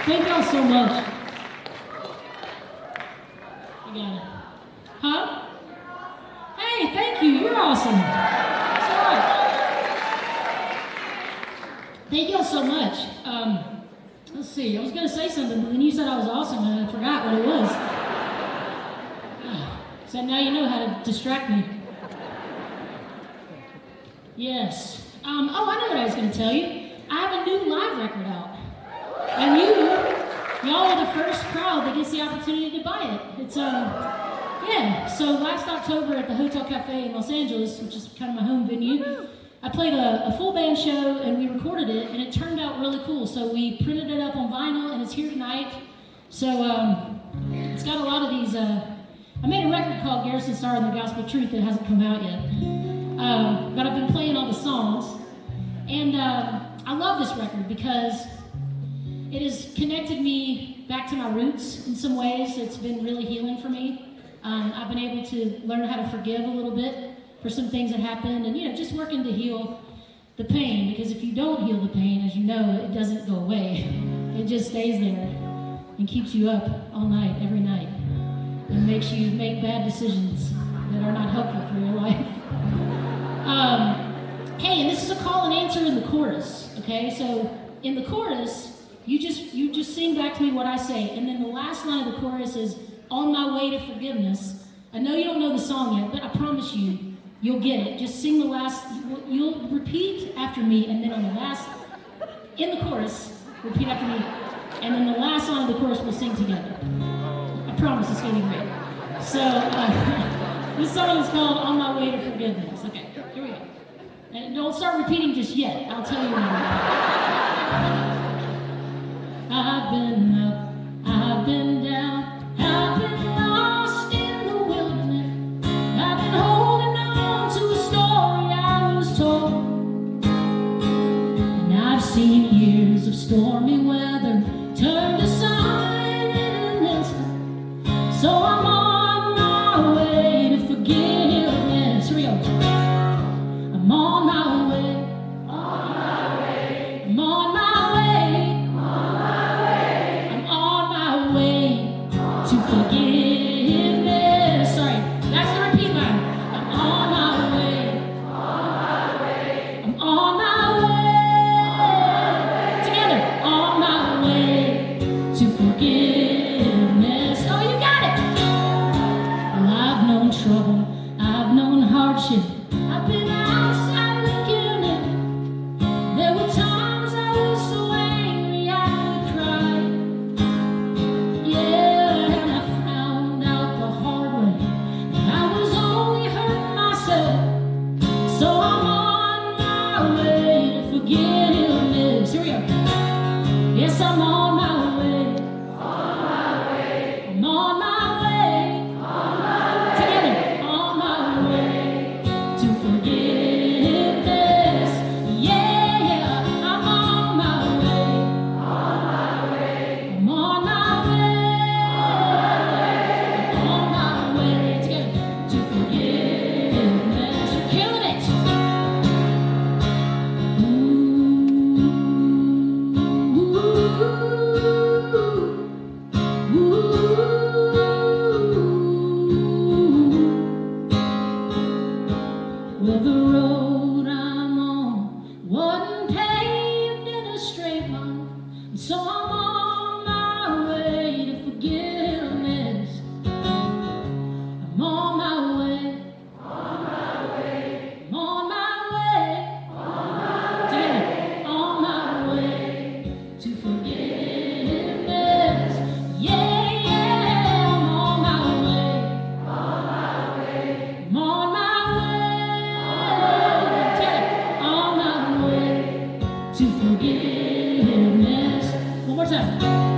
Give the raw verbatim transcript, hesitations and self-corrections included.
Thank y'all so much. You got it. Huh? Hey, thank you. You're awesome. That's all right. Thank y'all so much. Um, let's see. I was going to say something, but then you said I was awesome, and I forgot what it was. So now you know how to distract me. Yes. Um, oh, I know what I was going to tell you. I have a new live record out. And you, y'all are the first crowd that gets the opportunity to buy it. It's, um, yeah. So last October at the Hotel Cafe in Los Angeles, which is kind of my home venue, I played a, a full band show and we recorded it, and it turned out really cool. So we printed it up on vinyl, and it's here tonight. So um, it's got a lot of these. Uh, I made a record called Garrison Star and the Gospel Truth that hasn't come out yet. Um, but I've been playing all the songs. And uh, I love this record because it has connected me back to my roots in some ways. It's been really healing for me. Um, I've been able to learn how to forgive a little bit for some things that happened, and you know, just working to heal the pain, because if you don't heal the pain, as you know, it doesn't go away. It just stays there and keeps you up all night, every night, and makes you make bad decisions that are not helpful for your life. Um, hey, and this is a call and answer in the chorus, okay? So in the chorus, you just you just sing back to me what I say, and then the last line of the chorus is, "On my way to forgiveness." I know you don't know the song yet, but I promise you, you'll get it. Just sing the last, you'll repeat after me, and then on the last, in the chorus, repeat after me, and then the last line of the chorus we'll sing together. I promise it's going to be great. So, uh, this song is called "On My Way to Forgiveness." Okay, here we go. And don't start repeating just yet. I'll tell you when. I've been up, I've been down, I've been lost in the wilderness. I've been holding on to a story I was told. And I've seen years of stormy weather turn to sun in an instant. So I'm on my way to forgiveness. Here we go. I'm on my way. On my way. I'm on my way. On my way. I'm on my way to forgiveness. Sorry, that's the repeat line. I'm on my way. On my way. I'm on my way. Together. On my way to forgiveness. Oh, you got it. Well, I've known trouble. I've known hardship. I've been outside looking in. There were times I was so angry I could cry. Yeah, and I found out the hard way that I was only hurting myself. So I'm on my way to forgiveness. Here we go. Yes, I'm on my way. On my way. I'm on my way. On my way. Together. On my way to forgiveness. Yeah, I'm on my way. On my way. I'm on my way. I'm on my way. Together to forgiveness. You're killing it. Ooh, ooh. Well, the road I'm on wasn't paved in a straight line, so I'm on my way to forgiveness. I'm on my way. On my way. I'm on my way. On my way. On my way to forgiveness. Yeah, yeah, I'm on my way. On my way. I'm on my way. Tell it. On my way to forgiveness. One more time.